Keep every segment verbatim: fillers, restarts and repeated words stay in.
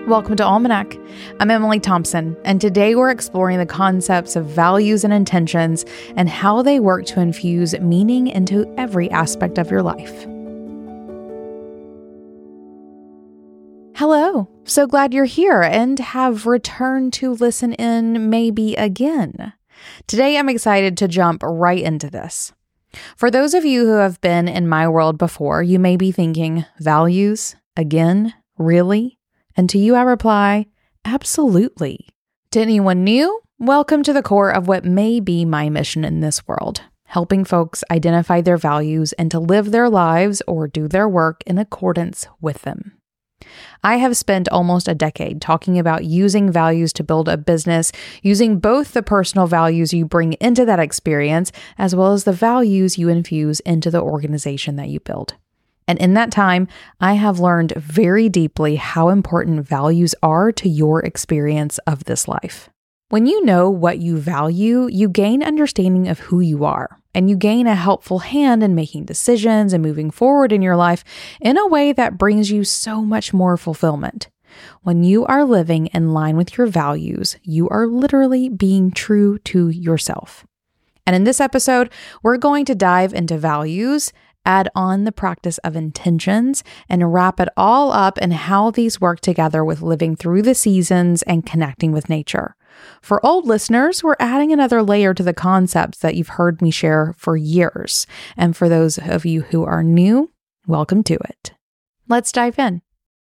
Welcome to Almanac. I'm Emily Thompson, and today we're exploring the concepts of values and intentions and how they work to infuse meaning into every aspect of your life. Hello. So glad you're here and have returned to listen in maybe again. Today I'm excited to jump right into this. For those of you who have been in my world before, you may be thinking, values? Again? Really? And to you I reply, absolutely. To anyone new, welcome to the core of what may be my mission in this world, helping folks identify their values and to live their lives or do their work in accordance with them. I have spent almost a decade talking about using values to build a business, using both the personal values you bring into that experience, as well as the values you infuse into the organization that you build. And in that time, I have learned very deeply how important values are to your experience of this life. When you know what you value, you gain understanding of who you are, and you gain a helpful hand in making decisions and moving forward in your life in a way that brings you so much more fulfillment. When you are living in line with your values, you are literally being true to yourself. And in this episode, we're going to dive into values, add on the practice of intentions, and wrap it all up in how these work together with living through the seasons and connecting with nature. For old listeners, we're adding another layer to the concepts that you've heard me share for years. And for those of you who are new, welcome to it. Let's dive in.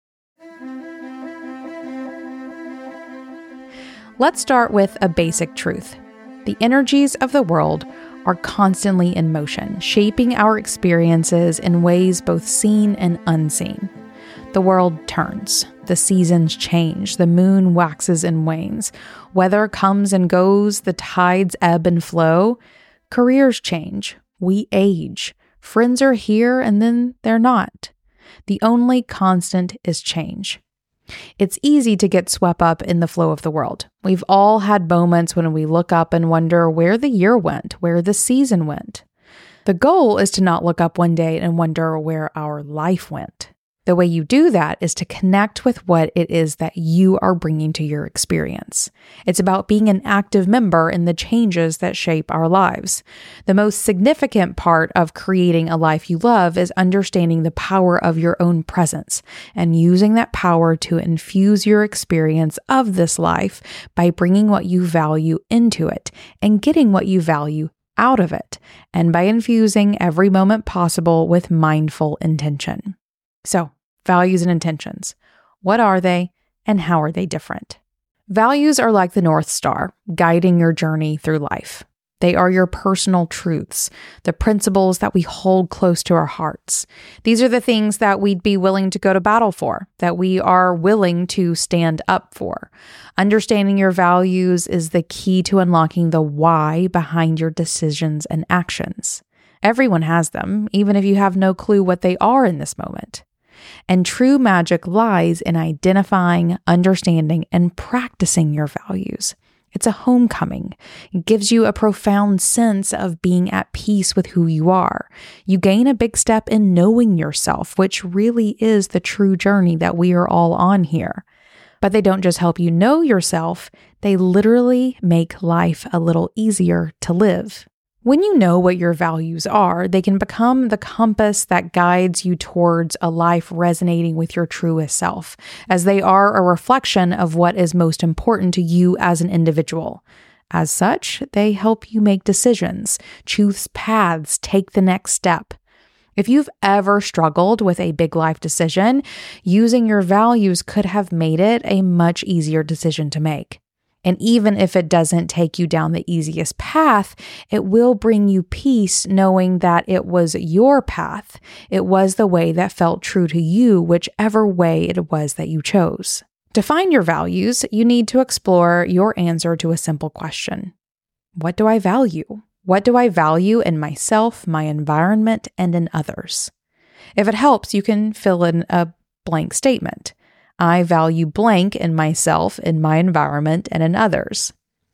Let's start with a basic truth. The energies of the world are constantly in motion, shaping our experiences in ways both seen and unseen. The world turns, the seasons change, the moon waxes and wanes, weather comes and goes, the tides ebb and flow, careers change, we age, friends are here and then they're not. The only constant is change. It's easy to get swept up in the flow of the world. We've all had moments when we look up and wonder where the year went, where the season went. The goal is to not look up one day and wonder where our life went. The way you do that is to connect with what it is that you are bringing to your experience. It's about being an active member in the changes that shape our lives. The most significant part of creating a life you love is understanding the power of your own presence and using that power to infuse your experience of this life by bringing what you value into it and getting what you value out of it, and by infusing every moment possible with mindful intention. So, values and intentions. What are they and how are they different? Values are like the North Star, guiding your journey through life. They are your personal truths, the principles that we hold close to our hearts. These are the things that we'd be willing to go to battle for, that we are willing to stand up for. Understanding your values is the key to unlocking the why behind your decisions and actions. Everyone has them, even if you have no clue what they are in this moment. And true magic lies in identifying, understanding, and practicing your values. It's a homecoming. It gives you a profound sense of being at peace with who you are. You gain a big step in knowing yourself, which really is the true journey that we are all on here. But they don't just help you know yourself, they literally make life a little easier to live. When you know what your values are, they can become the compass that guides you towards a life resonating with your truest self, as they are a reflection of what is most important to you as an individual. As such, they help you make decisions, choose paths, take the next step. If you've ever struggled with a big life decision, using your values could have made it a much easier decision to make. And even if it doesn't take you down the easiest path, it will bring you peace knowing that it was your path. It was the way that felt true to you, whichever way it was that you chose. To find your values, you need to explore your answer to a simple question. What do I value? What do I value in myself, my environment, and in others? If it helps, you can fill in a blank statement. I value blank in myself, in my environment, and in others.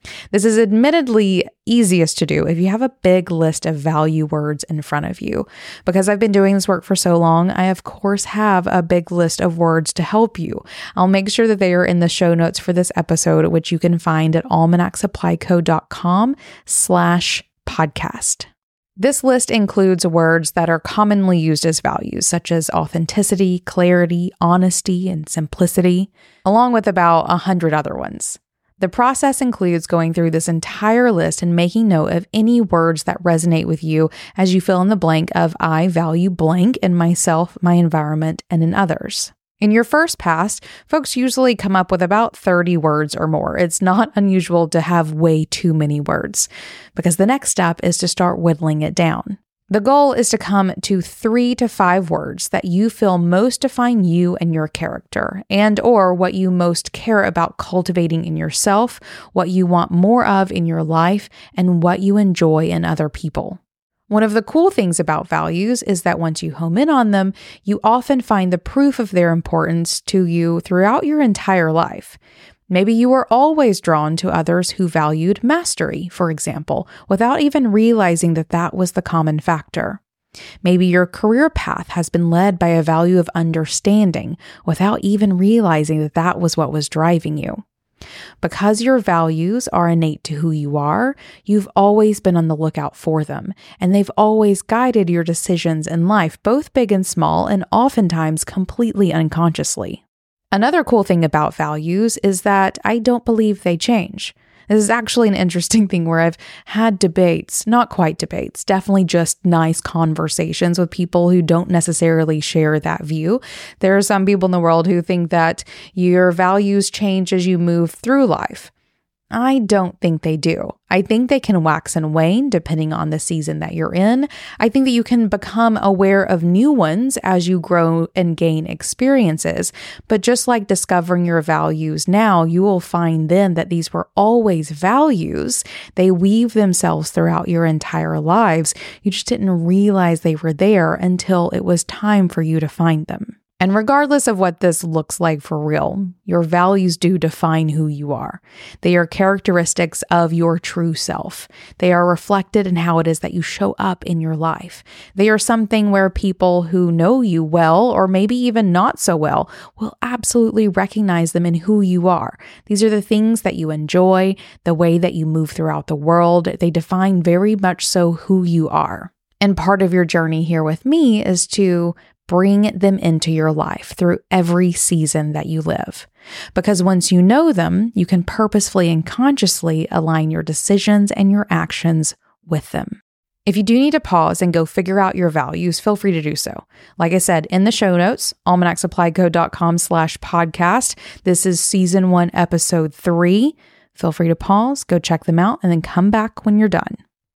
This is admittedly easiest to do if you have a big list of value words in front of you. Because I've been doing this work for so long, I of course have a big list of words to help you. I'll make sure that they are in the show notes for this episode, which you can find at almanacsupplico.com slash podcast. This list includes words that are commonly used as values, such as authenticity, clarity, honesty, and simplicity, along with about a hundred other ones. The process includes going through this entire list and making note of any words that resonate with you as you fill in the blank of I value blank in myself, my environment, and in others. In your first pass, folks usually come up with about thirty words or more. It's not unusual to have way too many words, because the next step is to start whittling it down. The goal is to come to three to five words that you feel most define you and your character, and or what you most care about cultivating in yourself, what you want more of in your life, and what you enjoy in other people. One of the cool things about values is that once you home in on them, you often find the proof of their importance to you throughout your entire life. Maybe you were always drawn to others who valued mastery, for example, without even realizing that that was the common factor. Maybe your career path has been led by a value of understanding without even realizing that that was what was driving you. Because your values are innate to who you are, you've always been on the lookout for them, and they've always guided your decisions in life, both big and small, and oftentimes completely unconsciously. Another cool thing about values is that I don't believe they change. This is actually an interesting thing where I've had debates, not quite debates, definitely just nice conversations with people who don't necessarily share that view. There are some people in the world who think that your values change as you move through life. I don't think they do. I think they can wax and wane depending on the season that you're in. I think that you can become aware of new ones as you grow and gain experiences. But just like discovering your values now, you will find then that these were always values. They weave themselves throughout your entire lives. You just didn't realize they were there until it was time for you to find them. And regardless of what this looks like for real, your values do define who you are. They are characteristics of your true self. They are reflected in how it is that you show up in your life. They are something where people who know you well, or maybe even not so well, will absolutely recognize them in who you are. These are the things that you enjoy, the way that you move throughout the world. They define very much so who you are. And part of your journey here with me is to bring them into your life through every season that you live. Because once you know them, you can purposefully and consciously align your decisions and your actions with them. If you do need to pause and go figure out your values, feel free to do so. Like I said, in the show notes, almanacsupplico.com slash podcast. This is season one, episode three. Feel free to pause, go check them out, and then come back when you're done.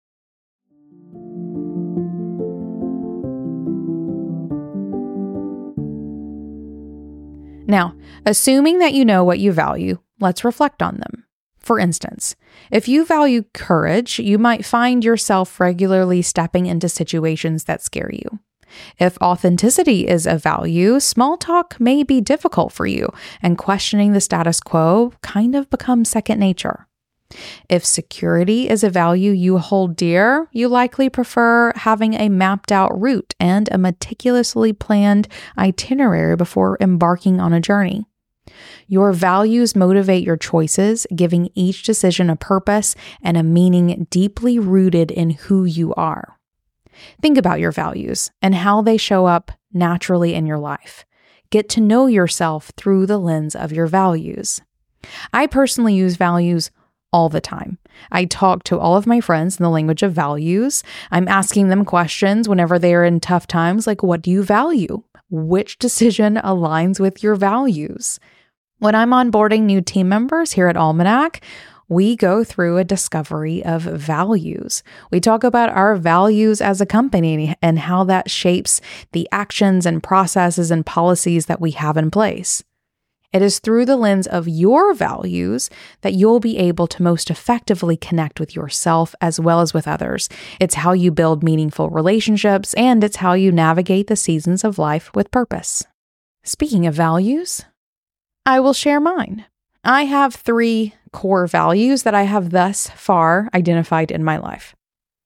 Now, assuming that you know what you value, let's reflect on them. For instance, if you value courage, you might find yourself regularly stepping into situations that scare you. If authenticity is a value, small talk may be difficult for you, and questioning the status quo kind of becomes second nature. If security is a value you hold dear, you likely prefer having a mapped out route and a meticulously planned itinerary before embarking on a journey. Your values motivate your choices, giving each decision a purpose and a meaning deeply rooted in who you are. Think about your values and how they show up naturally in your life. Get to know yourself through the lens of your values. I personally use values all the time. I talk to all of my friends in the language of values. I'm asking them questions whenever they are in tough times, like, what do you value? Which decision aligns with your values? When I'm onboarding new team members here at Almanac, we go through a discovery of values. We talk about our values as a company and how that shapes the actions and processes and policies that we have in place. It is through the lens of your values that you'll be able to most effectively connect with yourself as well as with others. It's how you build meaningful relationships, and it's how you navigate the seasons of life with purpose. Speaking of values, I will share mine. I have three core values that I have thus far identified in my life: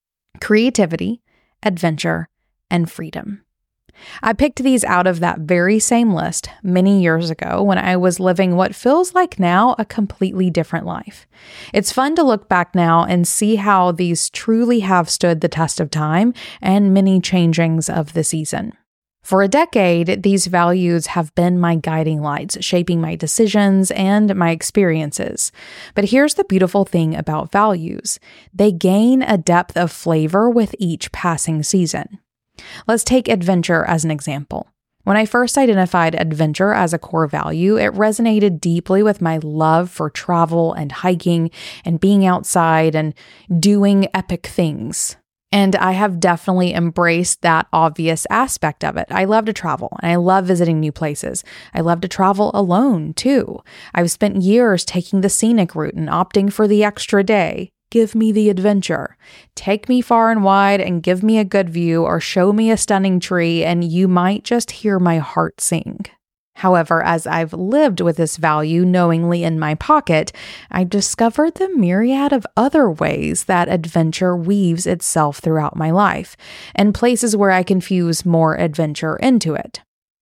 creativity, adventure, and freedom. I picked these out of that very same list many years ago when I was living what feels like now a completely different life. It's fun to look back now and see how these truly have stood the test of time and many changings of the season. For a decade, these values have been my guiding lights, shaping my decisions and my experiences. But here's the beautiful thing about values: they gain a depth of flavor with each passing season. Let's take adventure as an example. When I first identified adventure as a core value, it resonated deeply with my love for travel and hiking and being outside and doing epic things. And I have definitely embraced that obvious aspect of it. I love to travel and I love visiting new places. I love to travel alone too. I've spent years taking the scenic route and opting for the extra day. Give me the adventure. Take me far and wide and give me a good view, or show me a stunning tree and you might just hear my heart sing. However, as I've lived with this value knowingly in my pocket, I've discovered the myriad of other ways that adventure weaves itself throughout my life, and places where I can fuse more adventure into it.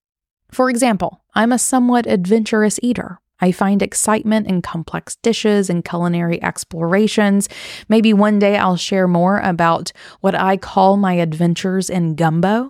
For example, I'm a somewhat adventurous eater. I find excitement in complex dishes and culinary explorations. Maybe one day I'll share more about what I call my adventures in gumbo.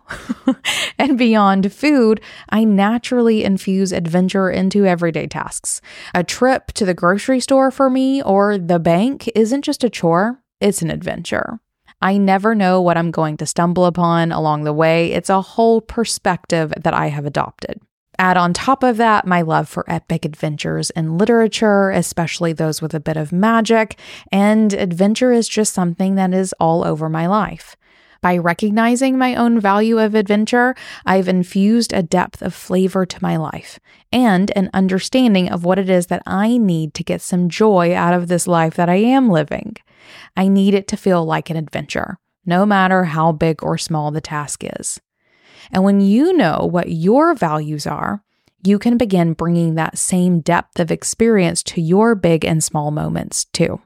And beyond food, I naturally infuse adventure into everyday tasks. A trip to the grocery store for me or the bank isn't just a chore, it's an adventure. I never know what I'm going to stumble upon along the way. It's a whole perspective that I have adopted. Add on top of that my love for epic adventures in literature, especially those with a bit of magic, and adventure is just something that is all over my life. By recognizing my own value of adventure, I've infused a depth of flavor to my life and an understanding of what it is that I need to get some joy out of this life that I am living. I need it to feel like an adventure, no matter how big or small the task is. And when you know what your values are, you can begin bringing that same depth of experience to your big and small moments too.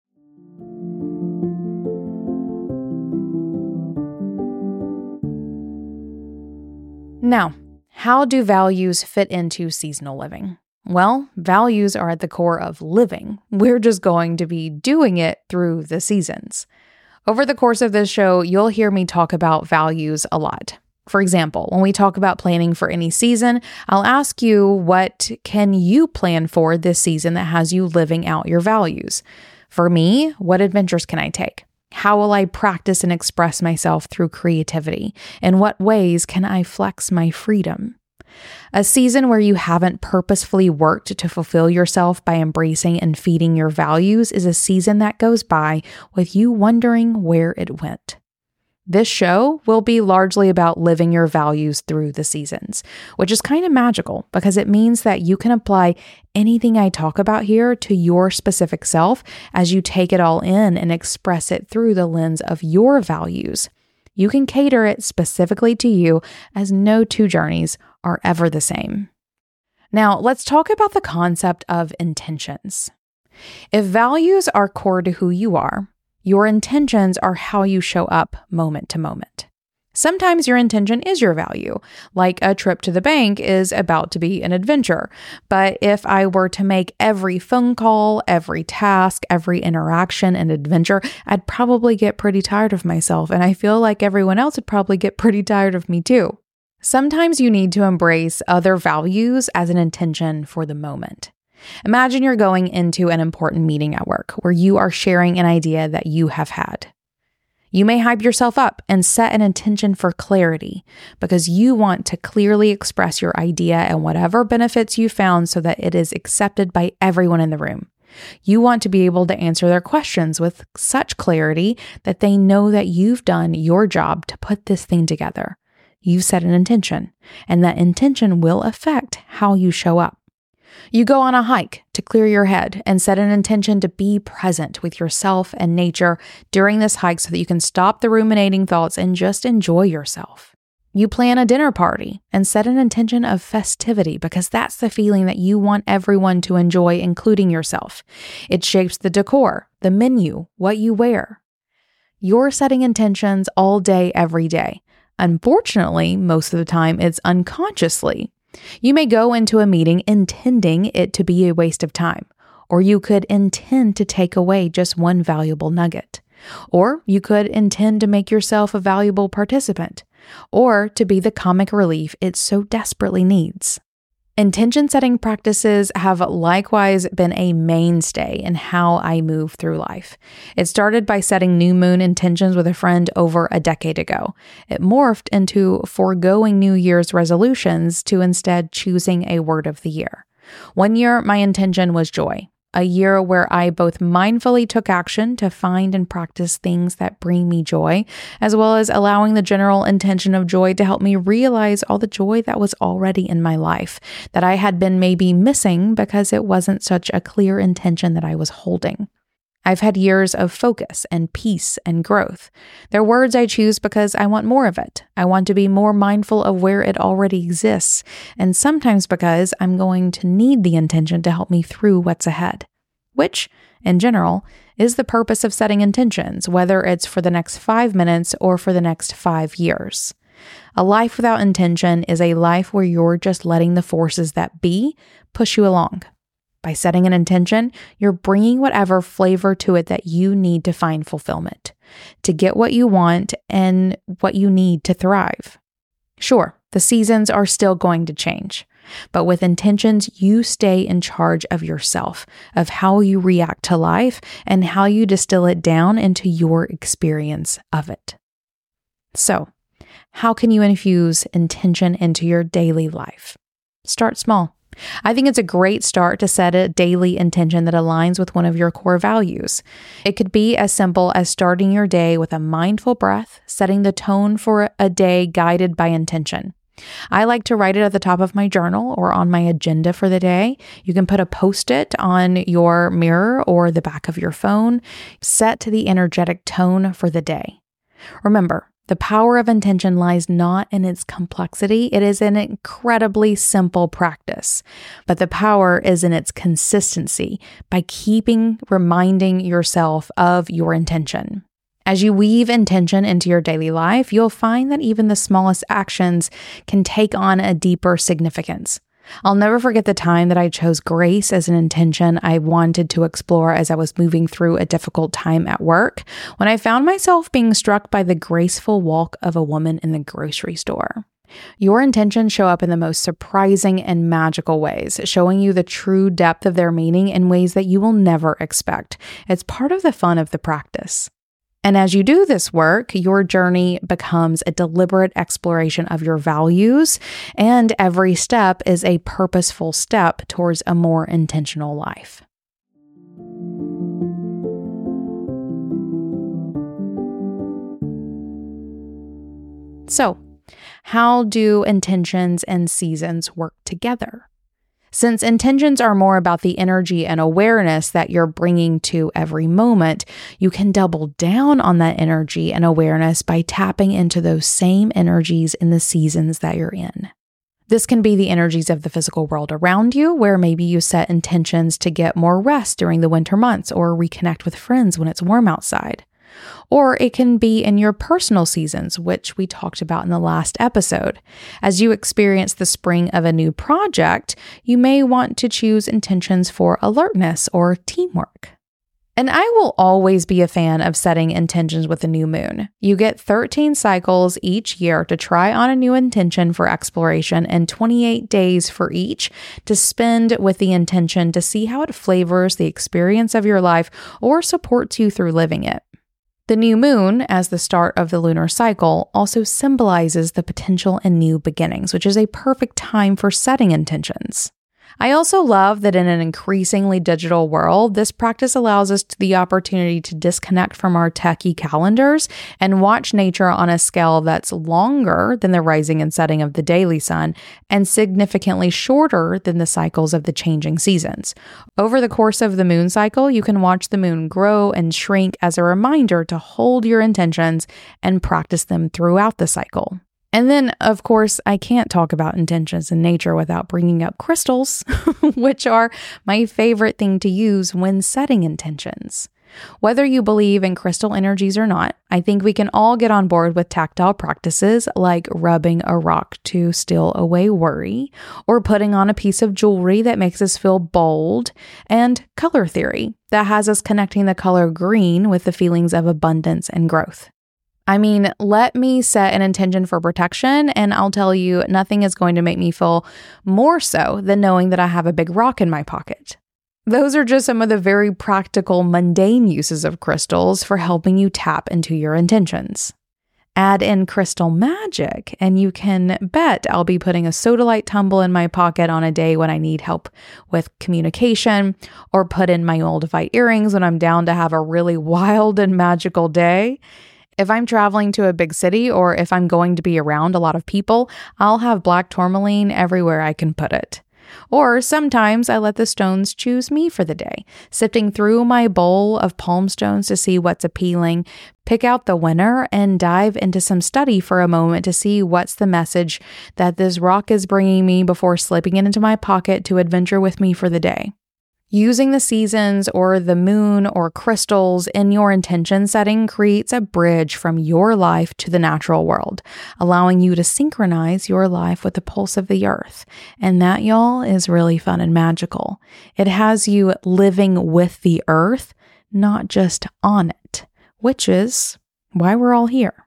Now, how do values fit into seasonal living? Well, values are at the core of living. We're just going to be doing it through the seasons. Over the course of this show, you'll hear me talk about values a lot. For example, when we talk about planning for any season, I'll ask you, what can you plan for this season that has you living out your values? For me, what adventures can I take? How will I practice and express myself through creativity? In what ways can I flex my freedom? A season where you haven't purposefully worked to fulfill yourself by embracing and feeding your values is a season that goes by with you wondering where it went. This show will be largely about living your values through the seasons, which is kind of magical because it means that you can apply anything I talk about here to your specific self as you take it all in and express it through the lens of your values. You can cater it specifically to you, as no two journeys are ever the same. Now, let's talk about the concept of intentions. If values are core to who you are, your intentions are how you show up moment to moment. Sometimes your intention is your value, like a trip to the bank is about to be an adventure. But if I were to make every phone call, every task, every interaction an adventure, I'd probably get pretty tired of myself, and I feel like everyone else would probably get pretty tired of me too. Sometimes you need to embrace other values as an intention for the moment. Imagine you're going into an important meeting at work where you are sharing an idea that you have had. You may hype yourself up and set an intention for clarity because you want to clearly express your idea and whatever benefits you found so that it is accepted by everyone in the room. You want to be able to answer their questions with such clarity that they know that you've done your job to put this thing together. You've set an intention, and that intention will affect how you show up. You go on a hike to clear your head and set an intention to be present with yourself and nature during this hike so that you can stop the ruminating thoughts and just enjoy yourself. You plan a dinner party and set an intention of festivity because that's the feeling that you want everyone to enjoy, including yourself. It shapes the decor, the menu, what you wear. You're setting intentions all day, every day. Unfortunately, most of the time it's unconsciously. You may go into a meeting intending it to be a waste of time, or you could intend to take away just one valuable nugget. Or you could intend to make yourself a valuable participant, or to be the comic relief it so desperately needs. Intention setting practices have likewise been a mainstay in how I move through life. It started by setting new moon intentions with a friend over a decade ago. It morphed into foregoing New Year's resolutions to instead choosing a word of the year. One year, my intention was joy. A year where I both mindfully took action to find and practice things that bring me joy, as well as allowing the general intention of joy to help me realize all the joy that was already in my life, that I had been maybe missing because it wasn't such a clear intention that I was holding. I've had years of focus and peace and growth. They're words I choose because I want more of it. I want to be more mindful of where it already exists, and sometimes because I'm going to need the intention to help me through what's ahead. Which, in general, is the purpose of setting intentions, whether it's for the next five minutes or for the next five years. A life without intention is a life where you're just letting the forces that be push you along. By setting an intention, you're bringing whatever flavor to it that you need to find fulfillment, to get what you want and what you need to thrive. Sure, the seasons are still going to change, but with intentions, you stay in charge of yourself, of how you react to life and how you distill it down into your experience of it. So, how can you infuse intention into your daily life? Start small. I think it's a great start to set a daily intention that aligns with one of your core values. It could be as simple as starting your day with a mindful breath, setting the tone for a day guided by intention. I like to write it at the top of my journal or on my agenda for the day. You can put a Post-it on your mirror or the back of your phone. Set to the energetic tone for the day. Remember, the power of intention lies not in its complexity. It is an incredibly simple practice, but the power is in its consistency by keeping reminding yourself of your intention. As you weave intention into your daily life, you'll find that even the smallest actions can take on a deeper significance. I'll never forget the time that I chose grace as an intention I wanted to explore as I was moving through a difficult time at work, when I found myself being struck by the graceful walk of a woman in the grocery store. Your intentions show up in the most surprising and magical ways, showing you the true depth of their meaning in ways that you will never expect. It's part of the fun of the practice. And as you do this work, your journey becomes a deliberate exploration of your values, and every step is a purposeful step towards a more intentional life. So, how do intentions and seasons work together? Since intentions are more about the energy and awareness that you're bringing to every moment, you can double down on that energy and awareness by tapping into those same energies in the seasons that you're in. This can be the energies of the physical world around you, where maybe you set intentions to get more rest during the winter months or reconnect with friends when it's warm outside. Or it can be in your personal seasons, which we talked about in the last episode. As you experience the spring of a new project, you may want to choose intentions for alertness or teamwork. And I will always be a fan of setting intentions with the new moon. You get thirteen cycles each year to try on a new intention for exploration and twenty-eight days for each to spend with the intention to see how it flavors the experience of your life or supports you through living it. The new moon, as the start of the lunar cycle, also symbolizes the potential in new beginnings, which is a perfect time for setting intentions. I also love that in an increasingly digital world, this practice allows us the opportunity to disconnect from our techie calendars and watch nature on a scale that's longer than the rising and setting of the daily sun and significantly shorter than the cycles of the changing seasons. Over the course of the moon cycle, you can watch the moon grow and shrink as a reminder to hold your intentions and practice them throughout the cycle. And then, of course, I can't talk about intentions in nature without bringing up crystals, which are my favorite thing to use when setting intentions. Whether you believe in crystal energies or not, I think we can all get on board with tactile practices like rubbing a rock to steal away worry, or putting on a piece of jewelry that makes us feel bold, and color theory that has us connecting the color green with the feelings of abundance and growth. I mean, let me set an intention for protection, and I'll tell you, nothing is going to make me feel more so than knowing that I have a big rock in my pocket. Those are just some of the very practical, mundane uses of crystals for helping you tap into your intentions. Add in crystal magic, and you can bet I'll be putting a sodalite tumble in my pocket on a day when I need help with communication, or put in my moldavite earrings when I'm down to have a really wild and magical day. If I'm traveling to a big city, or if I'm going to be around a lot of people, I'll have black tourmaline everywhere I can put it. Or sometimes I let the stones choose me for the day, sifting through my bowl of palm stones to see what's appealing, pick out the winner, and dive into some study for a moment to see what's the message that this rock is bringing me before slipping it into my pocket to adventure with me for the day. Using the seasons or the moon or crystals in your intention setting creates a bridge from your life to the natural world, allowing you to synchronize your life with the pulse of the earth. And that, y'all, is really fun and magical. It has you living with the earth, not just on it, which is why we're all here.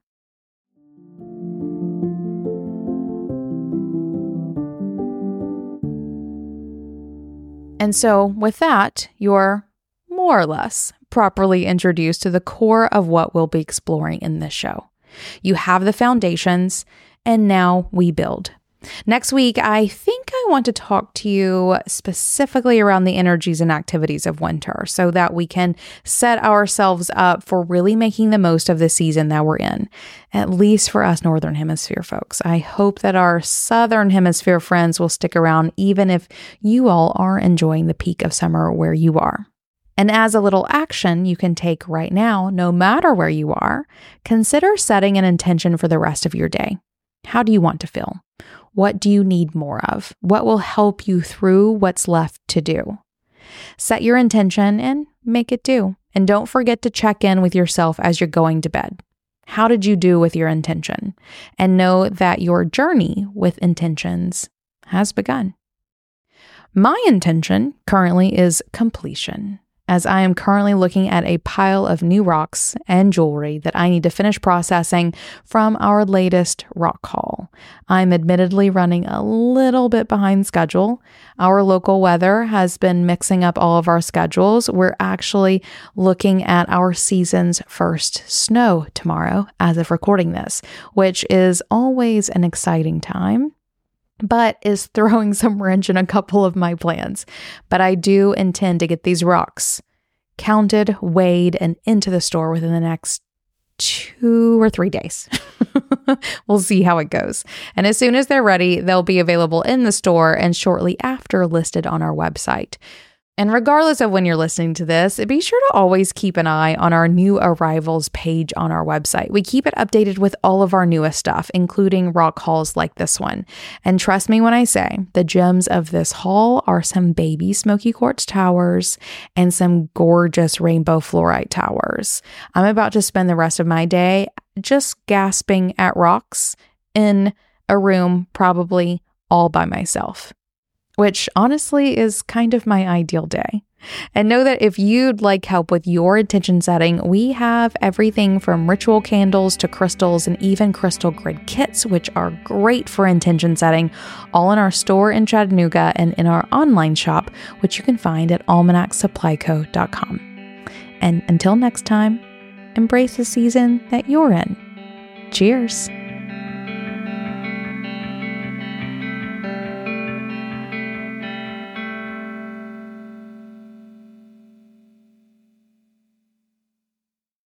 And so with that, you're more or less properly introduced to the core of what we'll be exploring in this show. You have the foundations, and now we build. Next week, I think I want to talk to you specifically around the energies and activities of winter so that we can set ourselves up for really making the most of the season that we're in, at least for us Northern Hemisphere folks. I hope that our Southern Hemisphere friends will stick around even if you all are enjoying the peak of summer where you are. And as a little action you can take right now, no matter where you are, consider setting an intention for the rest of your day. How do you want to feel? What do you need more of? What will help you through what's left to do? Set your intention and make it do. And don't forget to check in with yourself as you're going to bed. How did you do with your intention? And know that your journey with intentions has begun. My intention currently is completion, as I am currently looking at a pile of new rocks and jewelry that I need to finish processing from our latest rock haul. I'm admittedly running a little bit behind schedule. Our local weather has been mixing up all of our schedules. We're actually looking at our season's first snow tomorrow as of recording this, which is always an exciting time, but is throwing some wrench in a couple of my plans. But I do intend to get these rocks counted, weighed, and into the store within the next two or three days. We'll see how it goes. And as soon as they're ready, they'll be available in the store and shortly after listed on our website. And regardless of when you're listening to this, be sure to always keep an eye on our new arrivals page on our website. We keep it updated with all of our newest stuff, including rock hauls like this one. And trust me when I say, the gems of this haul are some baby smoky quartz towers and some gorgeous rainbow fluorite towers. I'm about to spend the rest of my day just gasping at rocks in a room, probably all by myself, which honestly is kind of my ideal day. And know that if you'd like help with your intention setting, we have everything from ritual candles to crystals and even crystal grid kits, which are great for intention setting, all in our store in Chattanooga and in our online shop, which you can find at almanac supply co dot com. And until next time, embrace the season that you're in. Cheers.